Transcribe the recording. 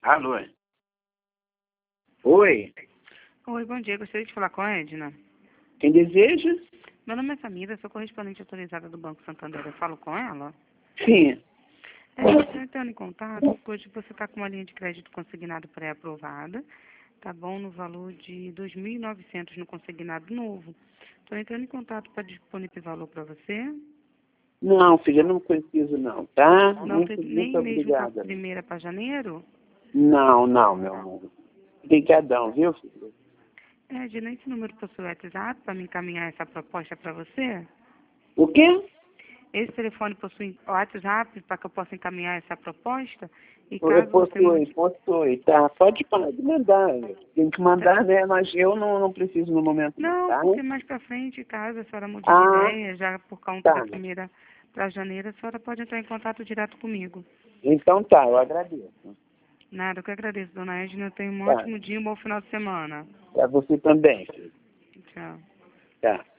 Alô? Oi? Oi, bom dia. Gostaria de falar com a Edna. Quem deseja? Meu nome é Samira, sou correspondente autorizada do Banco Santander. Eu falo com ela? Sim. Estou entrando em contato porque hoje você está com uma linha de crédito consignado pré-aprovada, tá bom? No valor de 2.900 no consignado novo. Estou entrando em contato para disponibilizar o valor para você. Não, filha, não preciso não, tá? Não Muito, tem nem muito mesmo para obrigada. primeira para janeiro? Não, meu amor. Obrigadão, viu, filha? Edna, esse número possui WhatsApp para me encaminhar essa proposta para você? O quê? Esse telefone possui WhatsApp para que eu possa encaminhar essa proposta? E caso você Possui, tá? Pode mandar. Tem que mandar, né? Mas eu não preciso no momento, Não, tá? porque mais para frente, caso a senhora mude de Ah, ideia, já por conta da tá. primeira para janeiro, a senhora pode entrar em contato direto comigo. Então tá, eu agradeço. Nada, eu que agradeço, dona Edna. Tenha um Tá. ótimo dia e um bom final de semana. Pra você também, filho. Tchau. Tá.